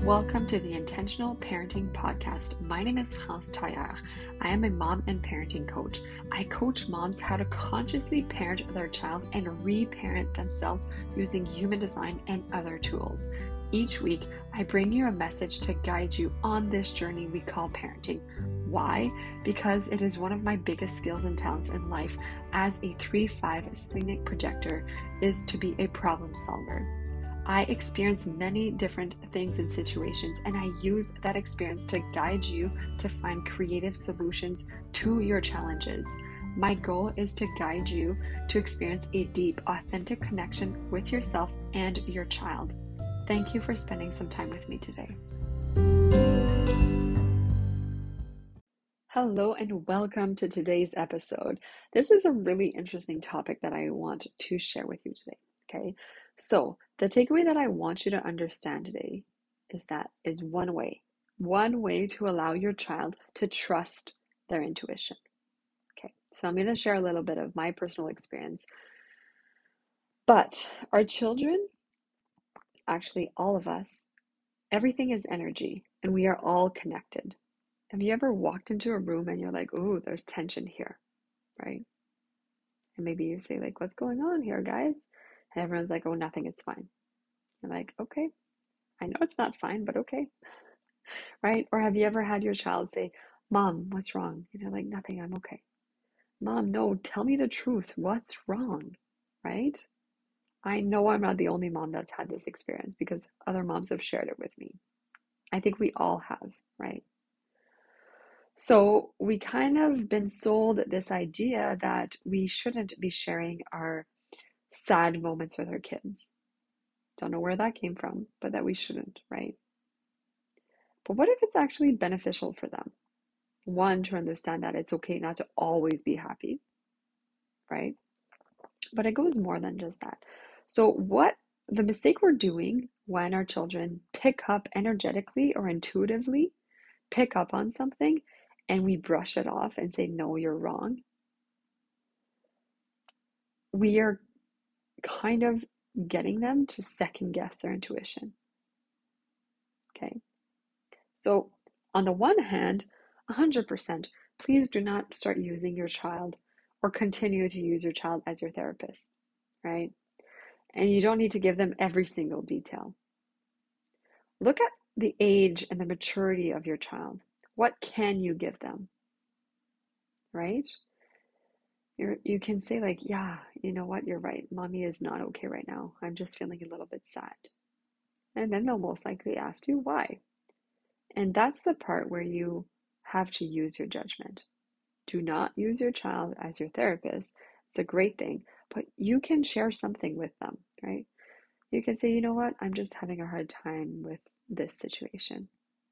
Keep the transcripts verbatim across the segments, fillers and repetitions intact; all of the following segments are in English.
Welcome to the Intentional Parenting Podcast. My name is France Taillard. I am a mom and parenting coach. I coach moms how to consciously parent their child and reparent themselves using human design and other tools. Each week, I bring you a message to guide you on this journey we call parenting. Why? Because it is one of my biggest skills and talents in life as a three five splenic projector is to be a problem solver. I experience many different things and situations, and I use that experience to guide you to find creative solutions to your challenges. My goal is to guide you to experience a deep, authentic connection with yourself and your child. Thank you for spending some time with me today. Hello and welcome to today's episode. This is a really interesting topic that I want to share with you today. Okay, so the takeaway that I want you to understand today is that is one way, one way to allow your child to trust their intuition. Okay, so I'm going to share a little bit of my personal experience. But our children, actually all of us, everything is energy and we are all connected. Have you ever walked into a room and you're like, oh, there's tension here, right? And maybe you say like, what's going on here, guys? And everyone's like, oh, nothing, it's fine. You're like, okay, I know it's not fine, but okay, right? Or have you ever had your child say, Mom, what's wrong? And you're like, nothing, I'm okay. Mom, no, tell me the truth. What's wrong, right? I know I'm not the only mom that's had this experience because other moms have shared it with me. I think we all have, right? So we kind of been sold this idea that we shouldn't be sharing our sad moments with our kids. Don't know where that came from, but that we shouldn't, right? But what if it's actually beneficial for them? One, to understand that it's okay not to always be happy, right? But it goes more than just that. So what the mistake we're doing when our children pick up energetically or intuitively, pick up on something and we brush it off and say, no, you're wrong. We are kind of getting them to second guess their intuition. Okay. So on the one hand, one hundred percent, please do not start using your child or continue to use your child as your therapist, right? And you don't need to give them every single detail. Look at the age and the maturity of your child. What can you give them, right? You're, you can say like, yeah, you know what, you're right. Mommy is not okay right now. I'm just feeling a little bit sad. And then they'll most likely ask you why. And that's the part where you have to use your judgment. Do not use your child as your therapist. It's a great thing, but you can share something with them, right? You can say, you know what, I'm just having a hard time with this situation.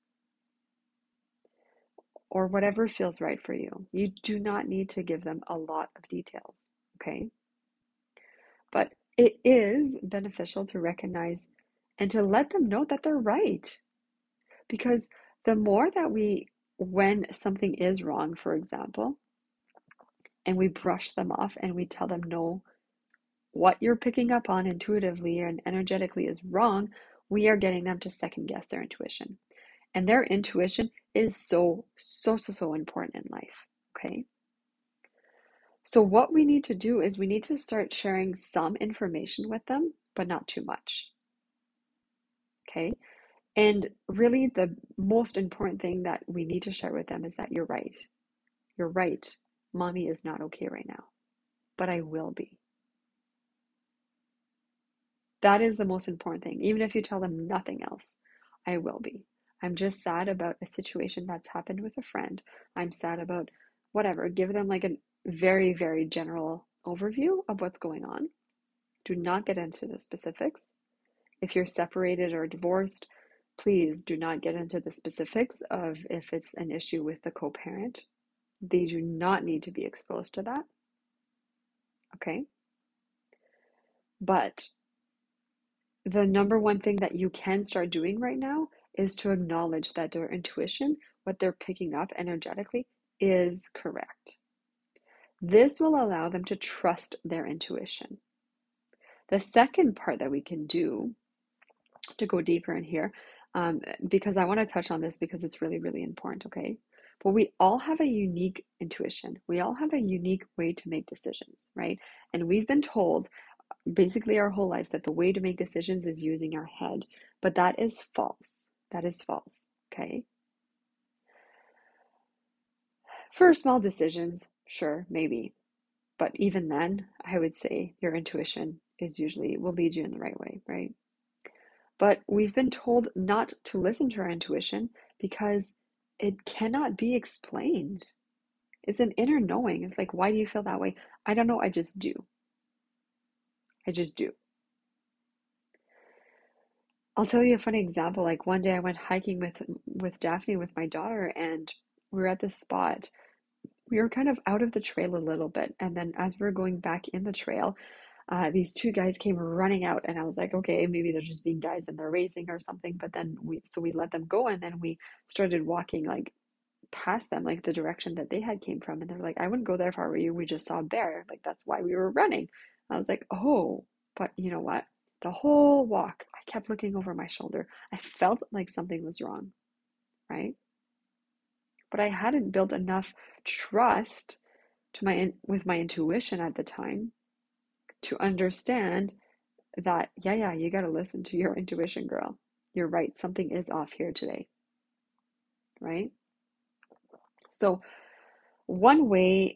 Or whatever feels right for you. You do not need to give them a lot of details, okay? But it is beneficial to recognize and to let them know that they're right. Because the more that we, when something is wrong, for example, and we brush them off and we tell them, no, what you're picking up on intuitively and energetically is wrong, we are getting them to second guess their intuition. And their intuition is so, so, so, so important in life, okay? So what we need to do is we need to start sharing some information with them, but not too much, okay? And really the most important thing that we need to share with them is that you're right. You're right. Mommy is not okay right now, but I will be. That is the most important thing. Even if you tell them nothing else, I will be. I'm just sad about a situation that's happened with a friend. I'm sad about whatever. Give them like a very, very general overview of what's going on. Do not get into the specifics. If you're separated or divorced, please do not get into the specifics of if it's an issue with the co-parent. They do not need to be exposed to that. Okay? But the number one thing that you can start doing right now is to acknowledge that their intuition, what they're picking up energetically, is correct. This will allow them to trust their intuition. The second part that we can do to go deeper in here, um, because I want to touch on this because it's really, really important, okay? But we all have a unique intuition. We all have a unique way to make decisions, right? And we've been told basically our whole lives that the way to make decisions is using our head, but that is false. That is false, okay? For small decisions, sure, maybe. But even then, I would say your intuition is usually will lead you in the right way, right? But we've been told not to listen to our intuition because it cannot be explained. It's an inner knowing. It's like, why do you feel that way? I don't know. I just do. I just do. I'll tell you a funny example. Like one day I went hiking with with Daphne with my daughter, and we were at this spot. We were kind of out of the trail a little bit, and then as we were going back in the trail, uh, these two guys came running out, and I was like, okay, maybe they're just being guys and they're racing or something. But then we, so we let them go, and then we started walking like past them, like the direction that they had came from, and they're like, I wouldn't go there if I were you. We just saw a bear, like that's why we were running. I was like, oh, but you know what? The whole walk, I kept looking over my shoulder. I felt like something was wrong, right? But I hadn't built enough trust to my with my intuition at the time to understand that, yeah, yeah, you got to listen to your intuition, girl. You're right. Something is off here today, right? So, one way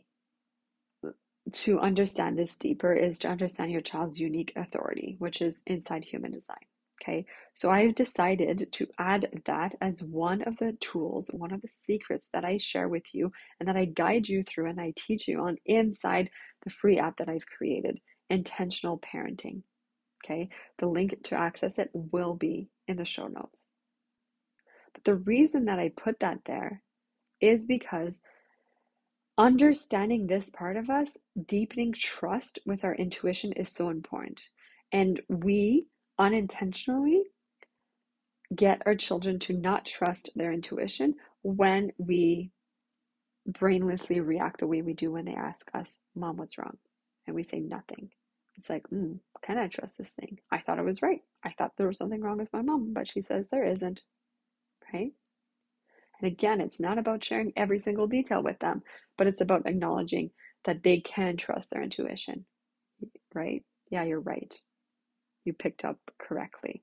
to understand this deeper is to understand your child's unique authority, which is inside human design. Okay, so I've decided to add that as one of the tools, one of the secrets that I share with you and that I guide you through and I teach you on inside the free app that I've created, Intentional Parenting. Okay, the link to access it will be in the show notes. But the reason that I put that there is because understanding this part of us, deepening trust with our intuition is so important. And we unintentionally get our children to not trust their intuition when we brainlessly react the way we do when they ask us, Mom, what's wrong? And we say nothing. It's like, mm, can I trust this thing? I thought I was right. I thought there was something wrong with my mom, but she says there isn't, right? And again, it's not about sharing every single detail with them, but it's about acknowledging that they can trust their intuition, right? Yeah, you're right. You picked up correctly.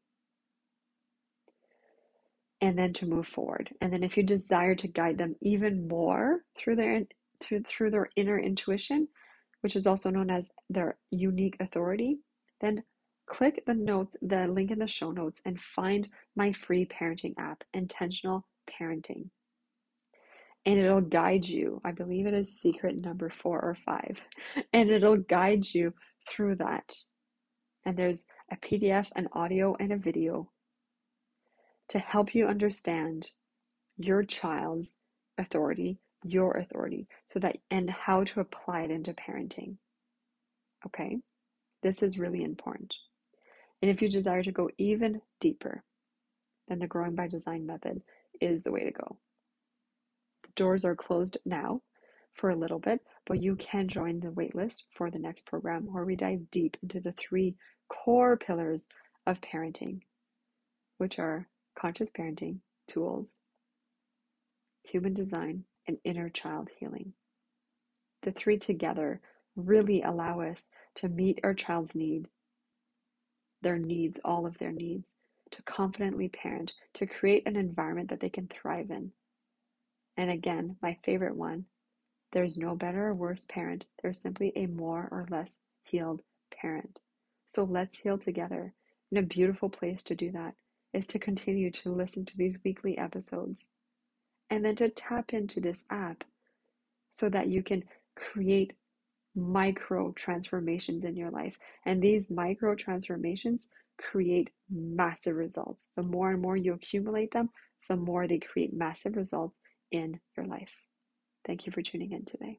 And then to move forward. And then if you desire to guide them even more through their through, through their inner intuition, which is also known as their unique authority, then click the notes, the link in the show notes, and find my free parenting app, Intentional Parenting. And it'll guide you. I believe it is secret number four or five. And it'll guide you through that. And there's a P D F, an audio, and a video to help you understand your child's authority, your authority, so that and how to apply it into parenting. Okay? This is really important. And if you desire to go even deeper, then the Growing by Design method is the way to go. The doors are closed now for a little bit, but you can join the waitlist for the next program where we dive deep into the three core pillars of parenting, which are conscious parenting tools, human design, and inner child healing. The three together really allow us to meet our child's need, their needs, all of their needs, to confidently parent, to create an environment that they can thrive in. And again, my favorite one, there's no better or worse parent. There's simply a more or less healed parent. So let's heal together. And a beautiful place to do that is to continue to listen to these weekly episodes and then to tap into this app so that you can create micro transformations in your life. And these micro transformations create massive results. The more and more you accumulate them, the more they create massive results in your life. Thank you for tuning in today.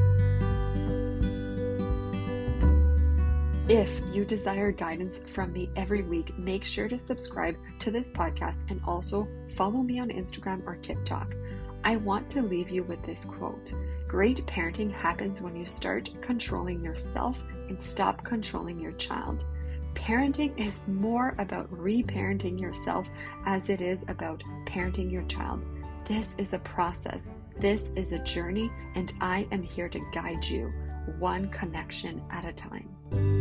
If you desire guidance from me every week, make sure to subscribe to this podcast and also follow me on Instagram or TikTok. I want to leave you with this quote. Great parenting happens when you start controlling yourself and stop controlling your child. parenting is more about reparenting yourself as it is about parenting your child. This is a process. This is a journey, and I am here to guide you one connection at a time.